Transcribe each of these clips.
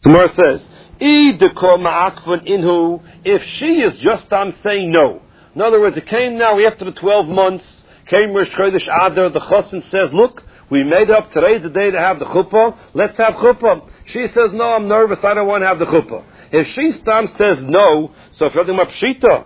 Gemara says, if she is just saying no. In other words, it came now after the 12 months, came Rosh Chodesh Adar, the chassan says, look, we made up, today's the day to have the chuppah, let's have chuppah. She says, no, I'm nervous, I don't want to have the chuppah. If she says no, so if you're talking about pshita,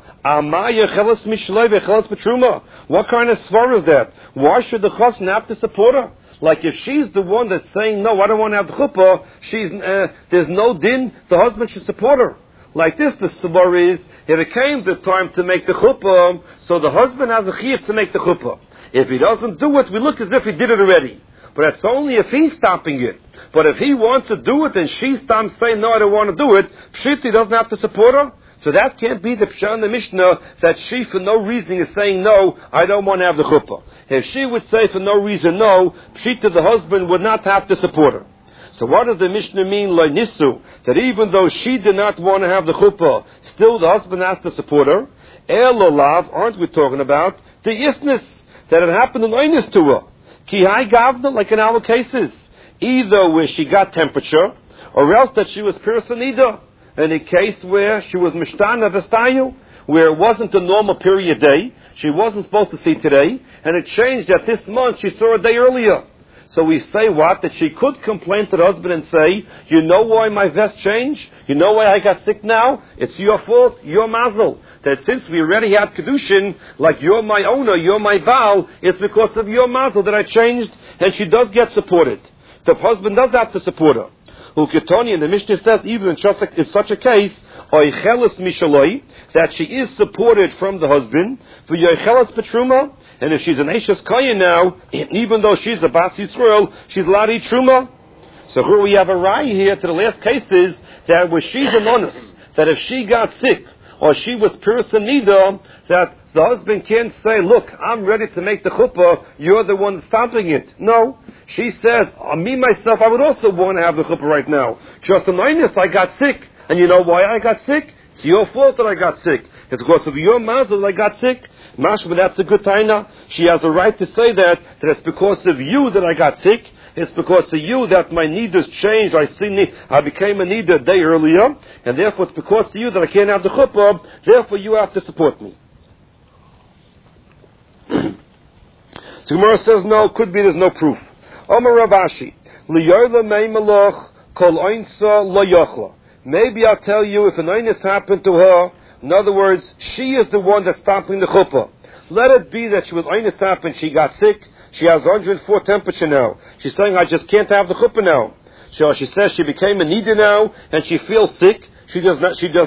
what kind of svar is that? Why should the chassan have to support her? Like if she's the one that's saying, no, I don't want to have the chuppah, there's no din, the husband should support her. Like this, the svar is, if it came the time to make the chuppah, so the husband has a chiyuv to make the chuppah. If he doesn't do it, we look as if he did it already. But that's only if he's stopping it. But if he wants to do it and she stops saying, no, I don't want to do it, pshita doesn't have to support her. So that can't be the pshat in the Mishnah that she for no reason is saying, no, I don't want to have the chuppah. If she would say for no reason no, pshita, the husband would not have to support her. So what does the Mishnah mean, lo nisu? That even though she did not want to have the chuppah, still the husband has to support her. Elolav, aren't we talking about the isness that had happened in oinus to her? Ki hai gavna, like in our cases, either where she got temperature, or else that she was pirsanida. In a case where she was mishtana vestayu, where it wasn't a normal period day, she wasn't supposed to see today, and it changed that this month she saw a day earlier. So we say what? That she could complain to the husband and say, you know why my vest changed? You know why I got sick now? It's your fault, your mazel. That since we already had kedushin, like you're my owner, you're my baal, it's because of your mazel that I changed, and she does get supported. The husband does have to support her. Uketoni, and the Mishnah says, even in such a case, that she is supported from the husband, and if she's an Eishes Kaya now, even though she's a Bas Yisrael, she's allowed to eat Truma. So here we have a raya here to the last cases, that where she's an honest, that if she got sick, or she was pirsanida, that the husband can't say, look, I'm ready to make the chuppah, you're the one stopping it. No. She says, me, myself, I would also want to have the chuppah right now. Just a minus, I got sick. And you know why I got sick? It's your fault that I got sick. It's because of your mazel that I got sick. Mashma, that's a good taina. She has a right to say that it's because of you that I got sick. It's because of you that my needers changed. I became a needer a day earlier. And therefore it's because of you that I can't have the chuppah. Therefore you have to support me. So Gemara says no, could be there's no proof. Omar Ravashi, Liyoyla mei malach kol oinsa lo yochla. Maybe I'll tell you if an oinus happened to her. In other words, she is the one that's stopping the chuppah. Let it be that she was oinus happened, she got sick, she has 104 temperature now. She's saying, I just can't have the chuppah now. So she says she became a nida now, and she feels sick. She just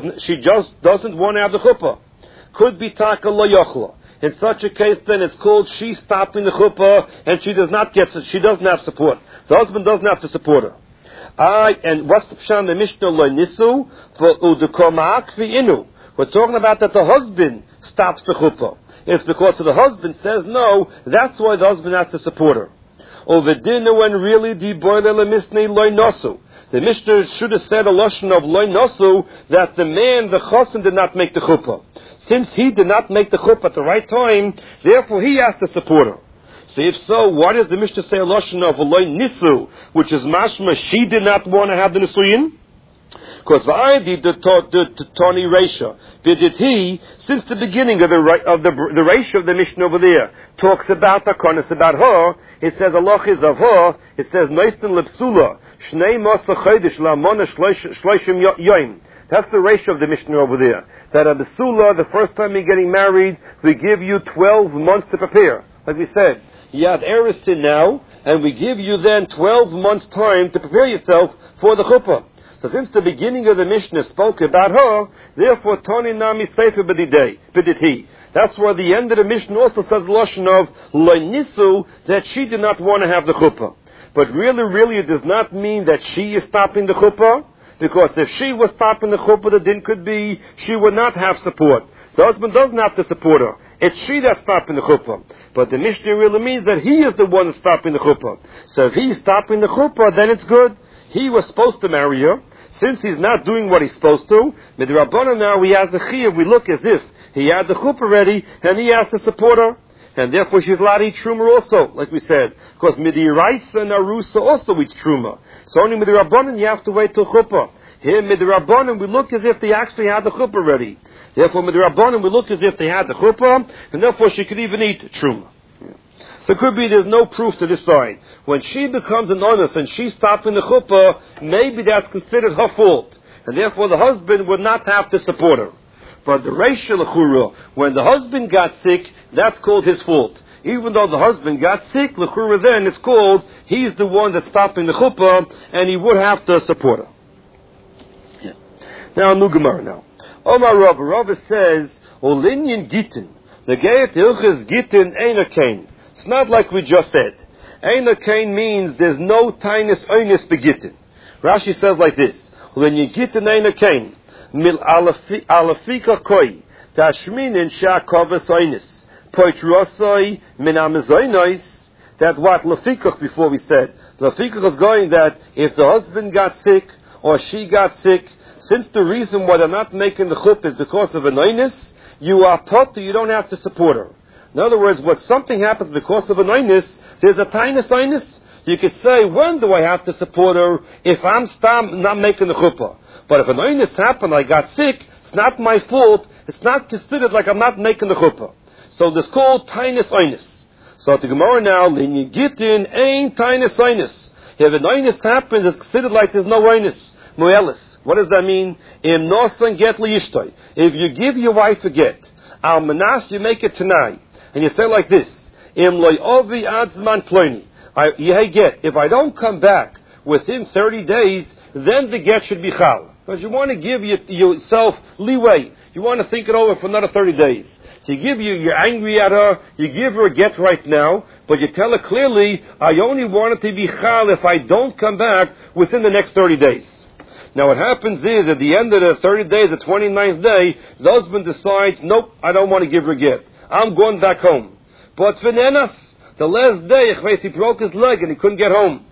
doesn't want to have the chuppah. Could be taka lo yochla. In such a case, then it's called she's stopping the chuppah, and she doesn't have support. The husband doesn't have to support her. And what's the pshan the Mishnah lo nisu for udekomak inu? We're talking about that the husband stops the chuppah. It's because the husband says no. That's why the husband has to support her. Over dinner when really the boiler misnei lo nosu. The Mishnah should have said a lashon of lo nosu that the man, the chassan, did not make the chuppah. Since he did not make the chuppah at the right time, therefore he has to support her. So if so, why does the Mishnah say a lashon of loy nisu, which is mashma she did not want to have the nisuyin? Because I did the Tani Reisha. Did he, since the beginning of the Reisha of the Mishnah over there, talks about the Karnas, about her, it says Allah is of her, it says Noistan Lepsula, Shnei Masa Chaydish Lamona Shloishim Yoim. That's the Reisha of the Mishnah over there. That a Besula, the first time you're getting married, we give you 12 months to prepare. Like we said, you have Eristin now, and we give you then 12 months time to prepare yourself for the chuppah. So since the beginning of the Mishnah spoke about her, therefore Tani Nami Sefer B'diti. That's why the end of the Mishnah also says lashon of lo nisu, that she did not want to have the chuppah. But really it does not mean that she is stopping the chuppah, because if she was stopping the chuppah, the din could be she would not have support. The husband doesn't have to support her. It's she that's stopping the chuppah. But the Mishnah really means that he is the one that's stopping the chuppah. So if he's stopping the chuppah, then it's good. He was supposed to marry her. Since he's not doing what he's supposed to, midrabanan now he has a chiyuv. We look as if he had the chuppah ready, and he has to support her. And therefore she's allowed to eat truma also, like we said. Because midiraisa and arusa also eats truma. So only midrabanan you have to wait till chuppah. Here, midrabanan, we look as if they actually had the chuppah already. Therefore, midrabanan, we look as if they had the chuppah, and therefore she could even eat truma. So it could be there's no proof to this side. When she becomes an honest and she's stopping the chuppah, maybe that's considered her fault, and therefore the husband would not have to support her. But the Reisha L'chura, when the husband got sick, that's called his fault. Even though the husband got sick, L'chura then it's called he's the one that's stopping the chuppah, and he would have to support her. Yeah. Now, new Gemara now. Omar Rava. Rava says, Olinyan Gittin. The Geit Hilchas Gittin Eina Kain. It's not like we just said. Eina Kain means there's no tinus oinus begittin. Rashi says like this. Olinyan Gittin Eina Kain. Mil alafika koi. Tashminin sha'kovas oinus. Poitrosoi min amazoinois. That's what Lafikach before we said. Lafikach is going that if the husband got sick or she got sick, since the reason why they're not making the chuppah is because of an oinus, you are potter, you don't have to support her. In other words, when something happens because of an oinus, there's a tinus oinus. You could say, when do I have to support her if I'm not making the chuppah? But if an oinus happened, I got sick, it's not my fault, it's not considered like I'm not making the chuppah. So this called tinus oinus. So the Gemara now, Lin Gittin ain't tinus oinus. If an oinus happens, it's considered like there's no oinus. Muelis. What does that mean? Im nosan get liyishtoi. If you give your wife a get, al manas, you make it tonight, and you say like this: Im loy ovi adzman ploni. Hey get. If I don't come back within 30 days, then the get should be chal. Because you want to give yourself leeway. You want to think it over for another 30 days. So you're angry at her, you give her a get right now, but you tell her clearly, I only want it to be chal if I don't come back within the next 30 days. Now what happens is, at the end of the 30 days, the 29th day, the husband decides, nope, I don't want to give her a get. I'm going back home. But Venenas, the last day, he broke his leg and he couldn't get home.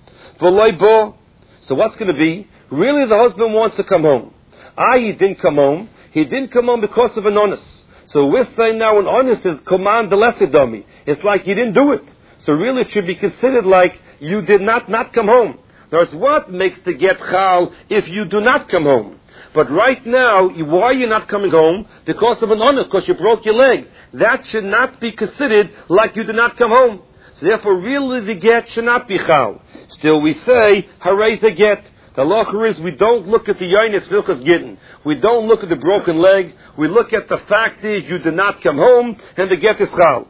So what's going to be? Really the husband wants to come home. He didn't come home. He didn't come home because of an honest. So we're saying now an honest is command the lesser dummy. It's like you didn't do it. So really it should be considered like you did not come home. There's what makes the get chal if you do not come home. But right now, why are you not coming home? Because of an honor, because you broke your leg. That should not be considered like you did not come home. So therefore, really the get should not be chal. Still we say, hooray the get. The halacha is we don't look at the yonis vilkas gittin. We don't look at the broken leg. We look at the fact is you did not come home and the get is chal.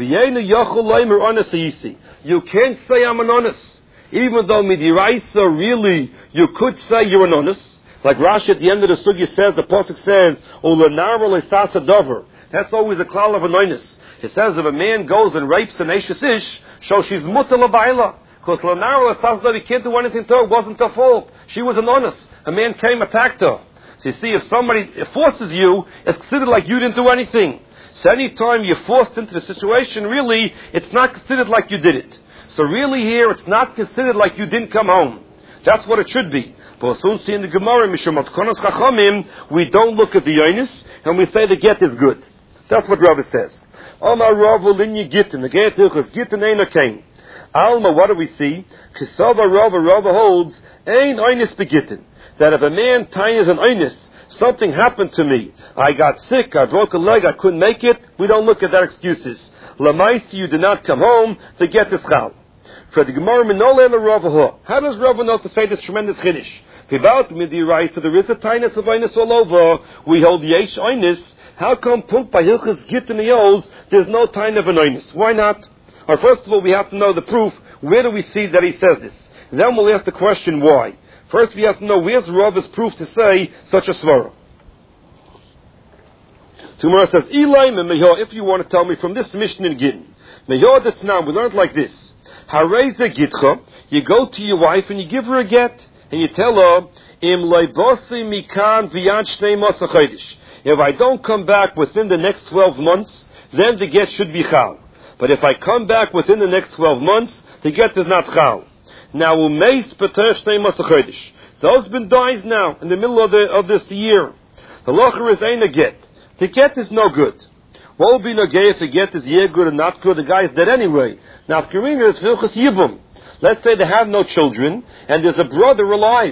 You can't say I'm an honest. Even though midiraisa really, you could say you're an honest. Like Rashi at the end of the sugya says, the pasuk says, "Ulenar le'sasa dover." That's always a klal of an honest. It says if a man goes and rapes an eishes ish, so she's mutar l'bayla. Because le'nar le'sasa dover, he can't do anything to her. It wasn't her fault. She was an honest. A man came, attacked her. So you see, if somebody forces you, it's considered like you didn't do anything. So any time you're forced into the situation, really, it's not considered like you did it. So really here, it's not considered like you didn't come home. That's what it should be. But soon see in the Gemara, we don't look at the yonis, and we say the get is good. That's what Rava says. Omar Rava linya gittin, the get hilchos gittin eina kain. Alma, what do we see? Kisava Rava holds, ein oinis begittin. That if a man ties an oinis, something happened to me, I got sick, I broke a leg, I couldn't make it, we don't look at their excuses. Lamaisi, you did not come home, the get is chal. For the Gemara, how does Rava know to say this tremendous chiddush? About midiraisa, so there is a tinus of oinus all over. We hold yesh oinus. How come punk by hilchas gittin yos there's no tin of an oinus? Why not? Or first of all, we have to know the proof. Where do we see that he says this? Then we'll ask the question why. First, we have to know where's Rava's proof to say such a svara. So Gemara says, Eli me'meyor, if you want to tell me from this mission in Gittin, meyor that's now we learned like this. Hareza gitcha, you go to your wife and you give her a get. And you tell her, Im leibosi mikan v'yad shnei masa chodesh. If I don't come back within the next 12 months, then the get should be chal. But if I come back within the next 12 months, the get is not chal. Now, umeis pater shnei masa chodesh. The husband dies now, in the middle of this year. The locher is ain't a get. The get is no good. What will be no gay if the get is yeah good or not good? The guy is dead anyway. Now, if Karina is vilchas yibum, let's say they have no children, and there's a brother alive.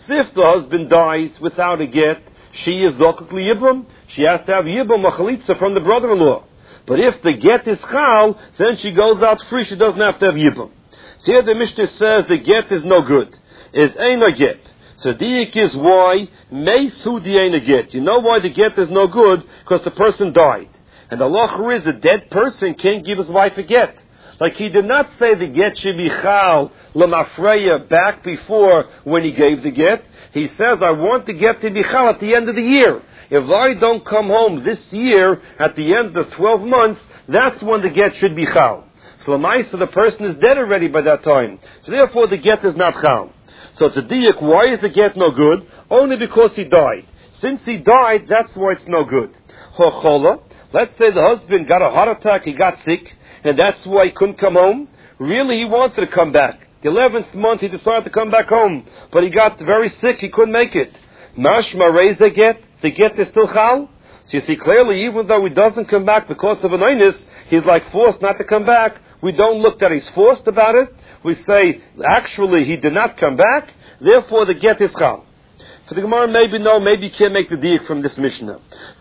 if the husband dies without a get, she is Zokuk Yibum. She has to have Yibum or Chalitza from the brother-in-law. But if the get is Chal, then she goes out free. She doesn't have to have Yibum. So here the Mishnah says the get is no good. Is ain't a get. So diik is why may sudi ain't a get. You know why the get is no good? Because the person died. And the halacha is a dead person can't give his wife a get. Like he did not say the get should be chal lemafreya back before when he gave the get. He says, I want the get to be chal at the end of the year. If I don't come home this year at the end of 12 months, that's when the get should be chal. So the person is dead already by that time. So therefore the get is not chal. So it's a diak, why is the get no good? Only because he died. Since he died, that's why it's no good. Hochola, let's say the husband got a heart attack, he got sick, and that's why he couldn't come home. Really, he wanted to come back. The 11th month, he decided to come back home, but he got very sick, he couldn't make it. Mashma raise the get is still chal. So you see clearly, even though he doesn't come back because of an oinus, he's like forced not to come back. We don't look that he's forced about it. We say, actually, he did not come back, therefore the get is chal. For the Gemara, maybe no, maybe you can't make the diak from this Mishnah.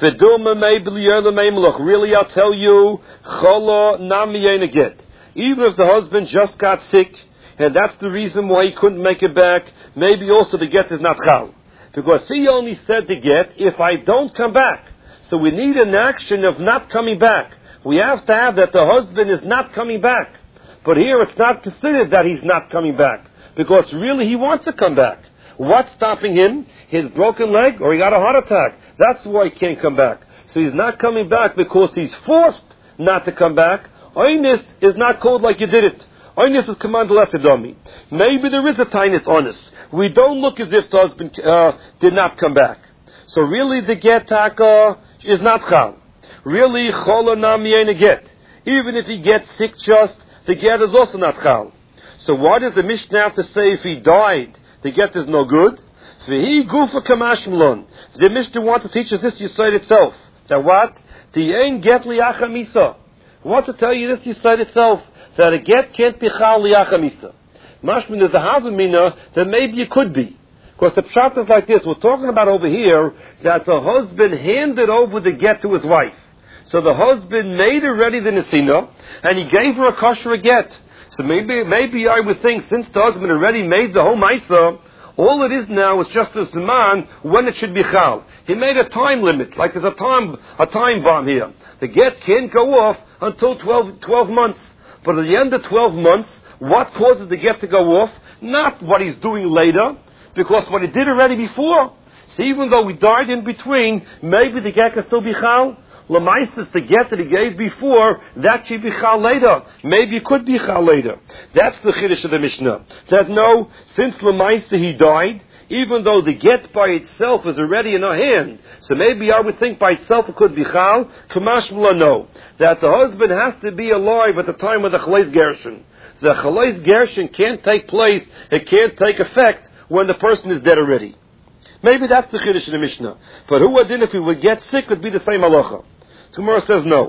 Really, I'll tell you, cholo nami ain't a get. Even if the husband just got sick, and that's the reason why he couldn't make it back, maybe also the get is not chal. Because he only said the get, if I don't come back. So we need an action of not coming back. We have to have that the husband is not coming back. But here it's not considered that he's not coming back. Because really he wants to come back. What's stopping him? His broken leg or he got a heart attack. That's why he can't come back. So he's not coming back because he's forced not to come back. Oinus is not called like you did it. Oinus is command lesedami. Maybe there is a tinus onus. We don't look as if the husband did not come back. So really the get taka is not chal. Really chola nami ain't a get. Even if he gets sick just, the get is also not chal. So why does the Mishnah have to say if he died, the get is no good? V'hi gufa kamashmlon. The Mishnah wants to teach us this Yisrael itself. That what? The ein get liyacha misa. I want to tell you this Yisrael itself, that a get can't be chal liyacha misa. Mashmin is a havamina that maybe it could be. Because the pshat is like this. We're talking about over here that the husband handed over the get to his wife. So the husband made already the nesina, and he gave her a kosher get. So maybe I would think, since the husband already made the whole maisa, all it is now is just a zman when it should be chal. He made a time limit, like there's a time bomb here. The get can't go off until 12 months. But at the end of 12 months, what causes the get to go off? Not what he's doing later, because what he did already before. So even though we died in between, maybe the get can still be chal. Lamaisis, the get that he gave before, that should be chal later. Maybe it could be chal later. That's the chiddush of the Mishnah. That no, since Lamaisa he died, even though the get by itself is already in our hand, so maybe I would think by itself it could be chal. Kamashmula, no. That the husband has to be alive at the time of the chalais gershon. The chalais gershon can't take place, it can't take effect when the person is dead already. Maybe that's the chiddush of the Mishnah. But who would if he would get sick would be the same halacha. Gemara says no.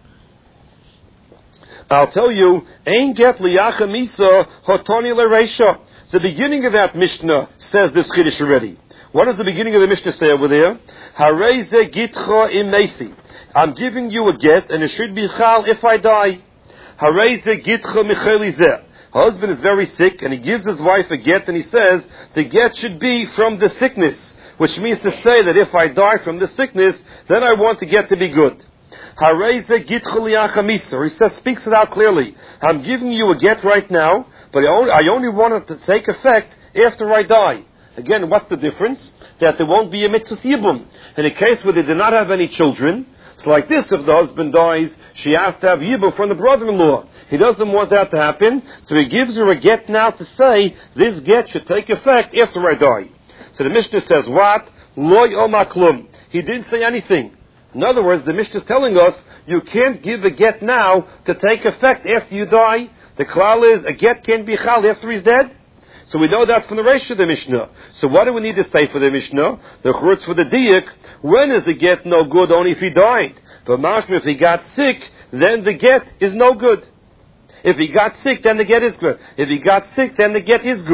I'll tell you, Ein get liyacha misa hotoni lereisha. The beginning of that Mishnah says this chiddush already. What does the beginning of the Mishnah say over there? Harei ze gitcha imesi. I'm giving you a get, and it should be chal if I die. Harei ze gitcha micheli zeh. Husband is very sick, and he gives his wife a get, and he says the get should be from the sickness, which means to say that if I die from the sickness, then I want the get to be good. He says, speaks it out clearly. I'm giving you a get right now, but I only want it to take effect after I die. Again, what's the difference? That there won't be a mitzvah yibum. In a case where they did not have any children, it's like this: if the husband dies, she has to have yibum from the brother-in-law. He doesn't want that to happen, so he gives her a get now to say this get should take effect after I die. So the Mishnah says what? Loy omaklum. He didn't say anything. In other words, the Mishnah is telling us you can't give a get now to take effect after you die. The klal is a get can't be chal after he's dead. So we know that from the ratio of the Mishnah. So what do we need to say for the Mishnah? The churutz for the diak. When is the get no good? Only if he died. But mashma, if he got sick, then the get is no good. If he got sick, then the get is good. If he got sick, then the get is good.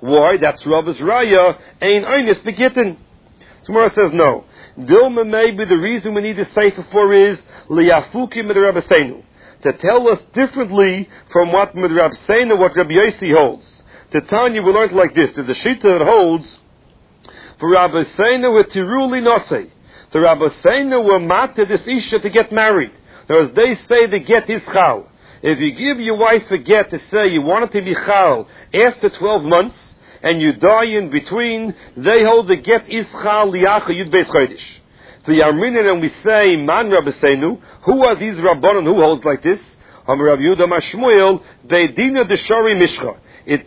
Why? That's Rabba's Raya, Ein Einis Begitten. Tomorrow says no. Dilma, maybe the reason we need the Sefer for is Liyafukim mit Rabbeinu, to tell us differently from what mit Rabbeinu, what Rabbi Yossi holds. To Tanya, we learned like this. There's a Shita that holds for Rabbeinu with Tiruli Nosei. The Rabbeinu were matter this Isha to get married. Now, as they say, the get is chal. If you give your wife a get to say you want it to be chal after 12 months, and you die in between, they hold the get is chal liacha yud beis chodesh. The Yarminin, and we say, man Rabbeinu, who are these Rabbanon who holds like this? Amar Rabbi Yehuda Mashmuel, Beidina Deshari Mishcha.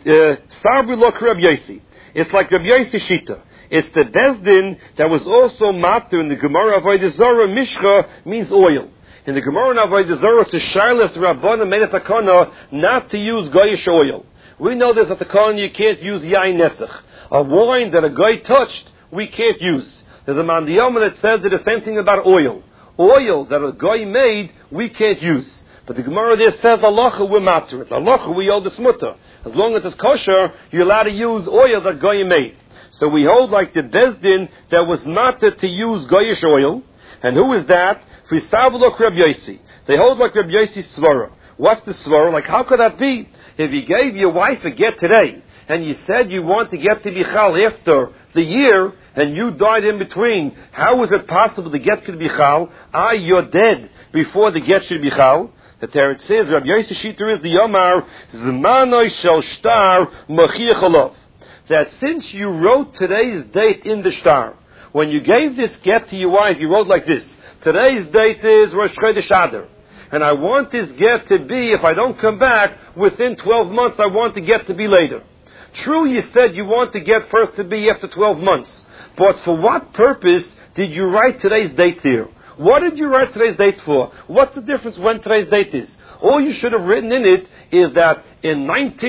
Sabri Lok Rabbi Yossi. It's like Rabbi Yossi Shita. It's the Bezdin that was also matter in the Gemara of Avodah Zarah. Mishcha means oil. In the Gemara of Avodah Zarah, it's a Charlotte Rabbanon made a takana not to use goyish oil. We know there's a takana you can't use yain nesach. A wine that a guy touched, we can't use. There's a mandiyama that says the same thing about oil. Oil that a guy made, we can't use. But the Gemara there says, halacha, we're matter it. Halacha, we hold the smutter. As long as it's kosher, you're allowed to use oil that guy made. So we hold like the Bezdin that was matter to use goyish oil. And who is that? Frisavulok Rabbi Yossi. They hold like Rabbi Yossi svara. What's the svara? Like, how could that be? If you gave your wife a get today, and you said you want to get to be chal after the year, and you died in between, how is it possible the get could be chal? You're dead before the get should be chal. The Teretz says, Rabbi Yossi Shiter is the Yomar, Zmanoi shel shtar machiach alav. That since you wrote today's date in the shtar, when you gave this get to your wife, you wrote like this, today's date is Rosh Chodesh Adar. And I want this get to be, if I don't come back, within 12 months, I want the get to be later. True, you said you want the get first to be after 12 months. But for what purpose did you write today's date here? What did you write today's date for? What's the difference when today's date is? All you should have written in it is that in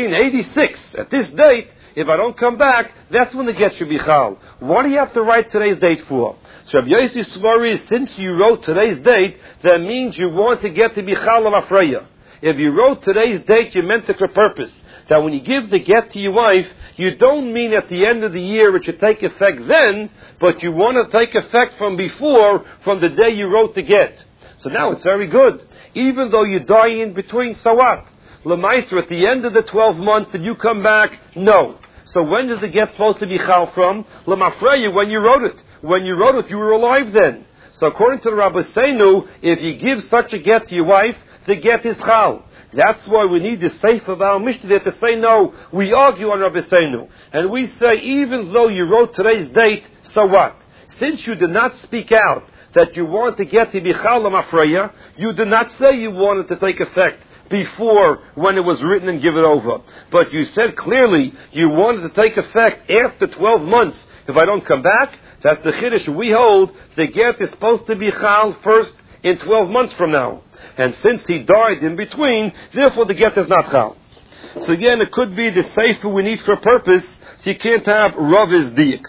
1986, at this date, if I don't come back, that's when the get should be chal. What do you have to write today's date for? So Rabbi Yossi Svari, since you wrote today's date, that means you want to get to be chal of Afreya. If you wrote today's date, you meant it for purpose. That when you give the get to your wife, you don't mean at the end of the year it should take effect then, but you want to take effect from before, from the day you wrote the get. So now it's very good. Even though you die in between, so what? L'maisra, at the end of the 12 months, did you come back? No. So when does the get supposed to be chal from? L'mafreya, when you wrote it. When you wrote it, you were alive then. So according to the Rabbi Seinu, if you give such a get to your wife, the get is chal. That's why we need the Sefer of our Mishnah to say no. We argue on Rabbi Seinu. And we say, even though you wrote today's date, so what? Since you did not speak out that you want to get to be chal l'mafreya, you did not say you wanted to take effect before when it was written and given over. But you said clearly you wanted to take effect after 12 months. If I don't come back, that's the chiddush we hold. The get is supposed to be chal first in 12 months from now. And since he died in between, therefore the get is not chal. So again, it could be the sefer we need for a purpose, so you can't have Rav's diak.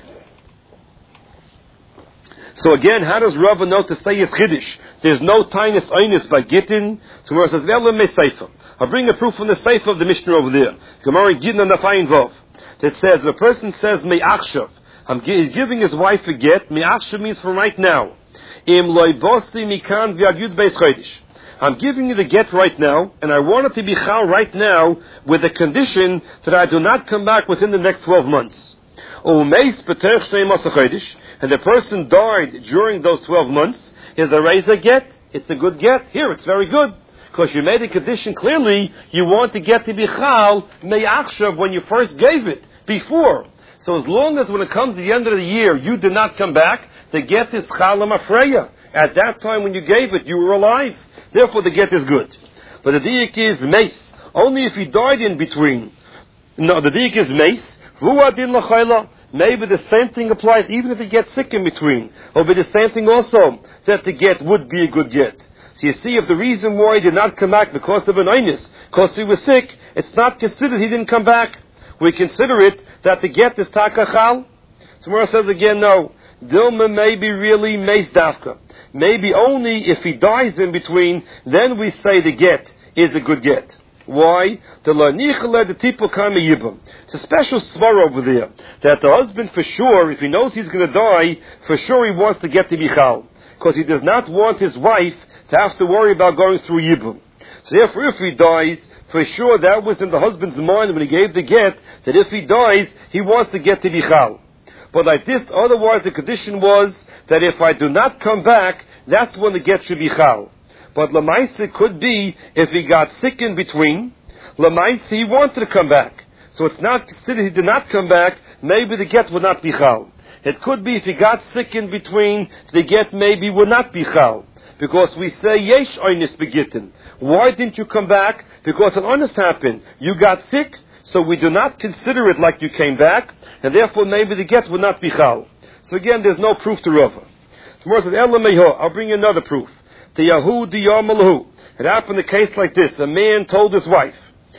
So again, how does Rava know to say it's chiddush? There's no tainis einis by gittin. So where it says, V'elam me sefer. I'll bring a proof from the sefer of the Mishnah over there. Gemara Gittin and the Fayin Vov. That says, the person says, me achshav. He's giving his wife a get. Me achshav means from right now. Im loivosi mikan v'ad yud beis chodesh. I'm giving you the get right now, and I want it to be chal right now, with the condition that I do not come back within the next 12 months. And the person died during those 12 months. Is a razor get? It's a good get. Here, it's very good. Because you made a condition clearly, you want the get to be chal, me'achshav, when you first gave it, before. So as long as when it comes to the end of the year, you do not come back, the get is chal l'mafreya. At that time when you gave it, you were alive. Therefore the get is good. But the diak is mace. Only if he died in between. No, the diak is mace. V'u'adin l'chayla. Maybe the same thing applies even if he gets sick in between. Or be the same thing also, that the get would be a good get. So you see, if the reason why he did not come back because of an einus, because he was sick, it's not considered he didn't come back. We consider it that the get is takachal. Somewhere says again, no. Dilma may be really meis dafka. Maybe only if he dies in between, then we say the get is a good get. Why? The people come a yibum. It's a special svar over there that the husband, for sure, if he knows he's going to die, for sure he wants to get to bichal, because he does not want his wife to have to worry about going through yibum. So therefore, if he dies, for sure that was in the husband's mind when he gave the get, that if he dies, he wants to get to bichal. But like this, otherwise the condition was that if I do not come back, that's when the get should be chal. But Lamaisa could be if he got sick in between. Lamaisa, he wanted to come back. So it's not considered he did not come back, maybe the get would not be chal. It could be if he got sick in between, the get maybe would not be chal. Because we say, yesh oynis begitten. Why didn't you come back? Because an honest happened. You got sick, so we do not consider it like you came back, and therefore maybe the get would not be chal. So again, there's no proof to Rava. Tomorrow says, I'll bring you another proof. The Yahud Malahu. It happened a case like this. A man told his wife,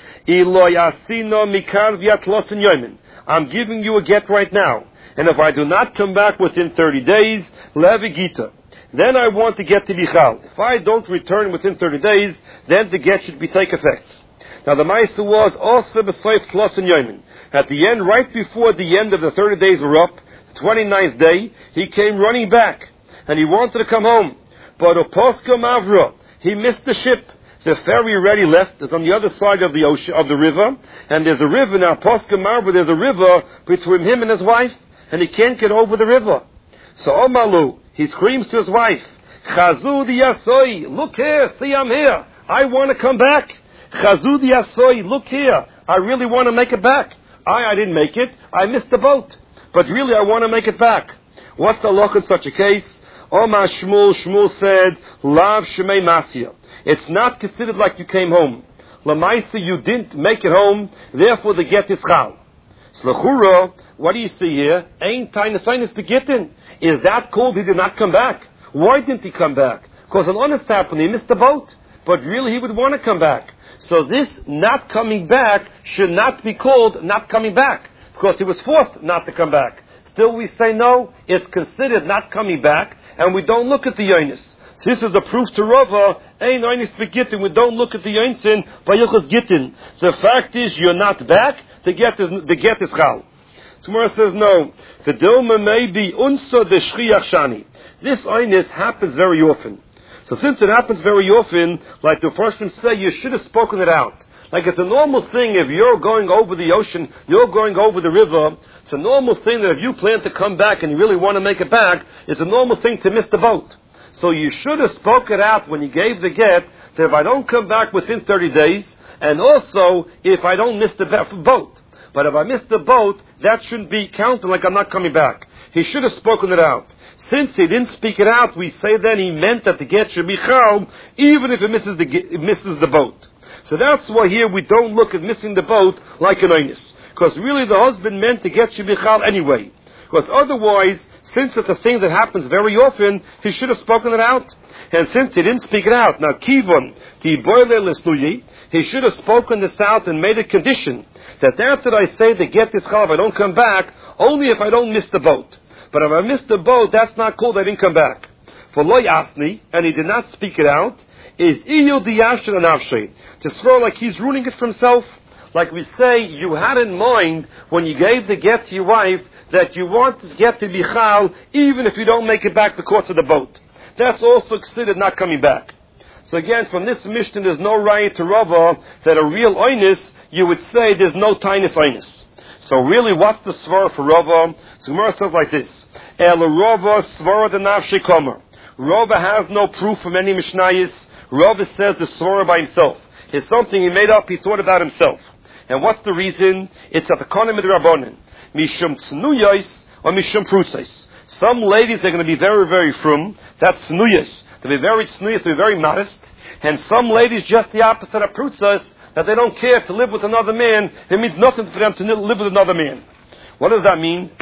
I'm giving you a get right now, and if I do not come back within 30 days, levi gita, then I want to get to bichal. If I don't return within 30 days, then the get should be take effect. Now the Maisa was also b'soif tlos and yomin. At the end, right before the end of the 30 days were up, the 29th day, he came running back, and he wanted to come home. But Oposka Mavra, he missed the ship. The ferry already left. It's on the other side of the ocean, of the river, and there's a river now. Oposka Mavra, there's a river between him and his wife, and he can't get over the river. So Omalu, he screams to his wife, Chazudi Yasoi, look here, see I'm here. I want to come back. Chazudi Yasoi, look here. I really want to make it back. I didn't make it. I missed the boat. But really I want to make it back. What's the law in such a case? Omar Shmuel said, Lav Shemei Masya. It's not considered like you came home. Lamaisa, you didn't make it home, therefore the get is chal. Slachura, what do you see here? Ain't tainas begitten. Is that called he did not come back? Why didn't he come back? Because an honest happened, he missed the boat. But really he would want to come back. So this not coming back should not be called not coming back, because he was forced not to come back. Still we say no, it's considered not coming back, and we don't look at the yonis. So this is a proof to Rava, ein yonis begitten, we don't look at the yonsin by yochas gittin. The fact is you're not back, the get is chal. Tomorrow says no. The dilma may be unsa de shriach shani. This yonis happens very often. So since it happens very often, like the Freshman say, you should have spoken it out. Like it's a normal thing if you're going over the ocean, you're going over the river, it's a normal thing that if you plan to come back and you really want to make it back, it's a normal thing to miss the boat. So you should have spoken it out when you gave the get, that if I don't come back within 30 days, and also if I don't miss the boat. But if I miss the boat, that shouldn't be counted like I'm not coming back. He should have spoken it out. Since he didn't speak it out, we say then he meant that the get should be chal, even if it misses the boat. So that's why here we don't look at missing the boat like an oinus. Because really the husband meant to get should be chal anyway. Because otherwise, since it's a thing that happens very often, he should have spoken it out. And since he didn't speak it out, now kivon, ti boile lesnuyi, he should have spoken this out and made a condition that after I say the get is chal, if I don't come back, only if I don't miss the boat. But if I missed the boat, that's not called I didn't come back. For lo yasni, and he did not speak it out, is iyu diyashin anavshe. To swear like he's ruining it for himself. Like we say, you had in mind when you gave the get to your wife that you want the get to be chal, even if you don't make it back because of the boat. That's also considered not coming back. So again, from this Mishnah, there's no right to Rava that a real oinus, you would say there's no tainis oinus. So really, what's the svara for Rava? So Gemara says like this: El Rava svara denafshe komer. Rava has no proof from any Mishnayis. Rava says the svara by himself. It's something he made up. He thought about himself. And what's the reason? It's at the konim midrabanan. Mishum tznuyos or mishum prutzos. Some ladies are going to be very, very frum. That's tznuyos. They'll be very tznuyos. They'll be very modest. And some ladies just the opposite of prutzos, that they don't care to live with another man. It means nothing for them to live with another man. What does that mean?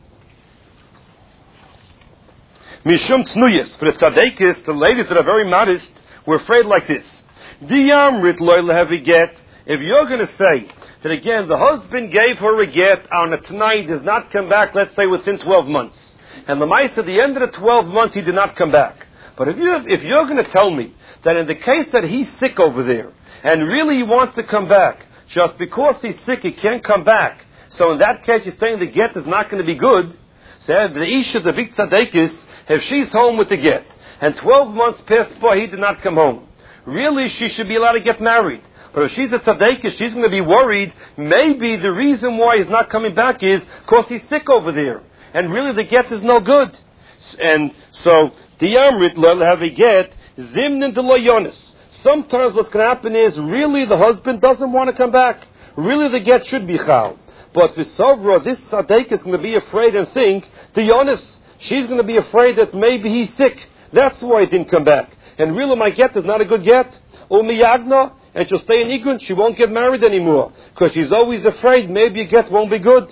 Mishum tznuyos. For the tzadekis, the ladies that are very modest, we're afraid like this. Diyamrit loy lehevi get. If you're going to say that again, the husband gave her a get on a tonight, does not come back, let's say within 12 months. And the mice at the end of the 12 months, he did not come back. But if you're going to tell me that in the case that he's sick over there, and really he wants to come back, just because he's sick he can't come back, so in that case you're saying the get is not going to be good, so the Ish is a big tzadekis, if she's home with the get, and 12 months passed by, he did not come home, really she should be allowed to get married. But if she's a tzadekis, she's going to be worried, maybe the reason why he's not coming back is because he's sick over there. And really the get is no good. And so, Diyamrit lo have a get, zimnin de lo yonis. Sometimes what's going to happen is, really the husband doesn't want to come back. Really the get should be chal. But with Sovra, this tzaddik is going to be afraid and think, the yonis, she's going to be afraid that maybe he's sick. That's why he didn't come back. And really my get is not a good get. Umiyagna, and she'll stay in Igun, she won't get married anymore. Because she's always afraid maybe a get won't be good.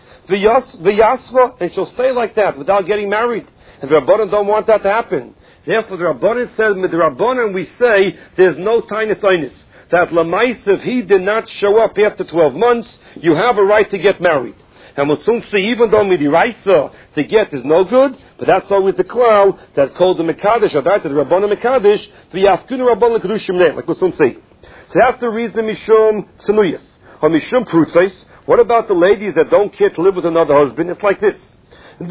V'yasva, and she'll stay like that without getting married. And the Rabbanan don't want that to happen. Therefore, the Rabbanan says, with the Rabbanan we say, there's no tainus oinus. That Lamais, if he did not show up after 12 months, you have a right to get married. And we'll soon see, even though Midiraisa, the get is no good, but that's always the klal that called the Mekadesh, or that the Rabbanan Mekadesh, v'yafkinu Rabbanan Kedushim Ne'em, like we'll soon see. So that's the reason Mishum Tzenuyas, or Mishum Prutzais. What about the ladies that don't care to live with another husband? It's like this. If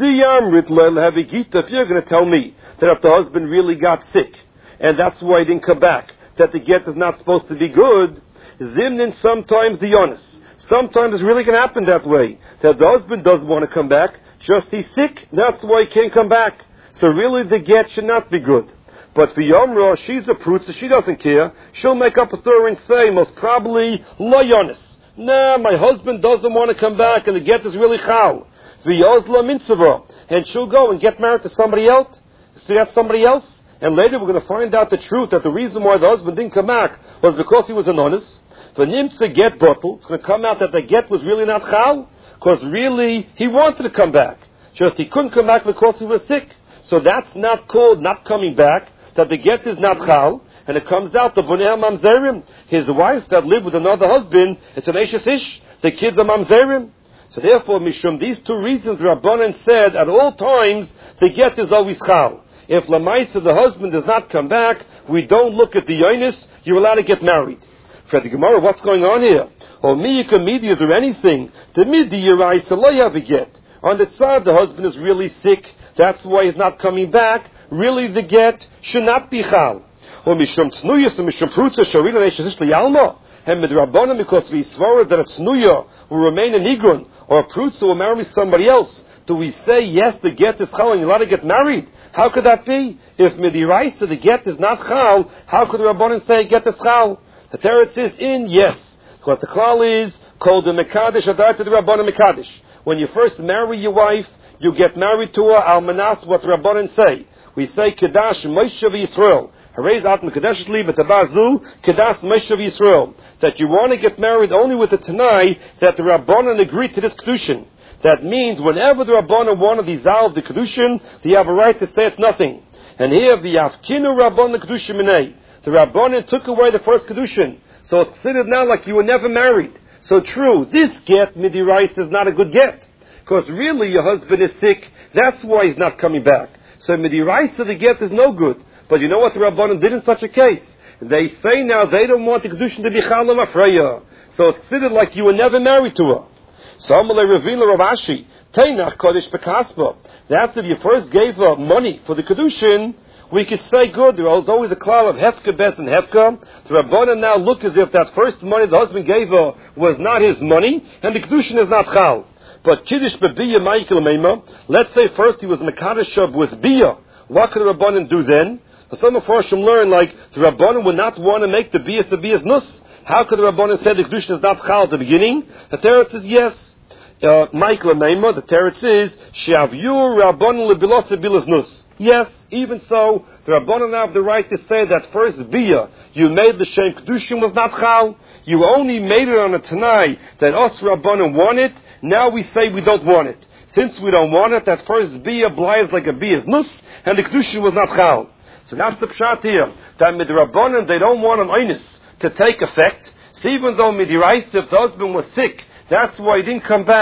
you're going to tell me that if the husband really got sick, and that's why he didn't come back, that the get is not supposed to be good, zimnin sometimes the honest. Sometimes it's really going to happen that way, that the husband doesn't want to come back, just he's sick, that's why he can't come back. So really the get should not be good. But for Yomra, she's a prutza, she doesn't care. She'll make up a story and say, most probably, lo yonis. Nah, my husband doesn't want to come back, and the get is really chal. V'yozla mitzvah, and she'll go and get married to somebody else. So that's somebody else. And later we're going to find out the truth that the reason why the husband didn't come back was because he was an honest. For nimtza get bottle, it's going to come out that the get was really not chal, because really he wanted to come back. Just he couldn't come back because he was sick. So that's not called not coming back, that the get is not chal. And it comes out, the Bunei Mamzerim, his wife that lived with another husband, it's an Eishes Ish, the kids are Mamzerim. So therefore, Mishum, these two reasons, Rabbanan said, at all times, the get is always chal. If Lamaisa, the husband, does not come back, we don't look at the yonis, you're allowed to get married. For the Gemara, what's going on here? Or miyika midi, is there anything? The midi yirai have a get. On the side, the husband is really sick, that's why he's not coming back. Really, the get should not be chal. Or mishum tznuyas and mishum prutza sharila neishasish liyalma. And midrabanan, because we swore that a tzunuya will remain an igun, or a prutza will marry somebody else. Do we say, yes, the get is chal and you're allowed to get married? How could that be? If midiraisa, the get is not chal, how could the Rabbanan say get is chal? The teretz is in, yes. Because the klal is called the mekadesh adat to the Rabbanan mekadesh. When you first marry your wife, you get married to her, almanas, what the Rabbanan say. We say, Kedash Moshe v'Yisrael. Harez at Mekadesh li v'tabazu, Kedash Moshe v'Yisrael. That you want to get married only with the Tanai, that the Rabbanan agreed to this Kedushin. That means whenever the Rabbanan want to dissolve the Kedushin, they have a right to say it's nothing. And here, v'yafkinu Rabbanan Kedushin minei. The Rabbanan took away the first Kedushin. So it's considered now like you were never married. So true, this get, midirais, is not a good get. Because really your husband is sick, that's why he's not coming back. So midiraisa, the get is no good. But you know what the Rabbanan did in such a case? They say now they don't want the Kedushin to be Chalam Afreya. So it's considered like you were never married to her. So Amalei Ravina Rav Ashi, Teinach Kodesh Bekaspa. That's if you first gave her money for the Kedushin, we could say good. There was always a cloud of Hefka, Beth, and Hefka. The Rabbanan now look as if that first money the husband gave her was not his money, and the Kedushin is not Chal. But Kiddush beBiyah Michael Meima, let's say first he was Mekadesh with Biyah. What could the Rabbanan do then? Some of Farshim learn like the Rabbanan would not want to make the Biyah's Nus. How could the Rabbanan say the Kedushin is not Chal at the beginning? The Teretz is yes. Michael Meima, the Teretz is Shavyu Rabbanan Lebilos Bilas Nus. Yes, even so, the Rabbanan have the right to say that first Biyah, you made the Shem Kedushin was not Chal. You only made it on a Tanai that us Rabbanan want it. Now we say we don't want it. Since we don't want it, that first Biyah blies like a Biyah's Nus, and the Kedushin was not Chal. So that's the pshat here. That Midrabanan, they don't want an Einus to take effect. So even though Midirais, if the husband was sick, that's why he didn't come back.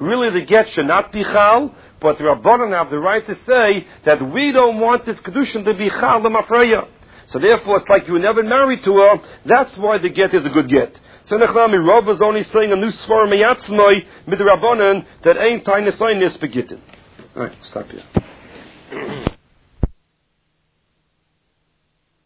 really the get should not be chal, but the Rabbanan have the right to say that we don't want this kedushin to be chal l'mafreya. So therefore, it's like you were never married to her. That's why the get is a good get. So Nechlami, Rav was only saying a new svar meyatzmoi mid Rabbanan that ain't tiny sign this begitten. All right, stop here.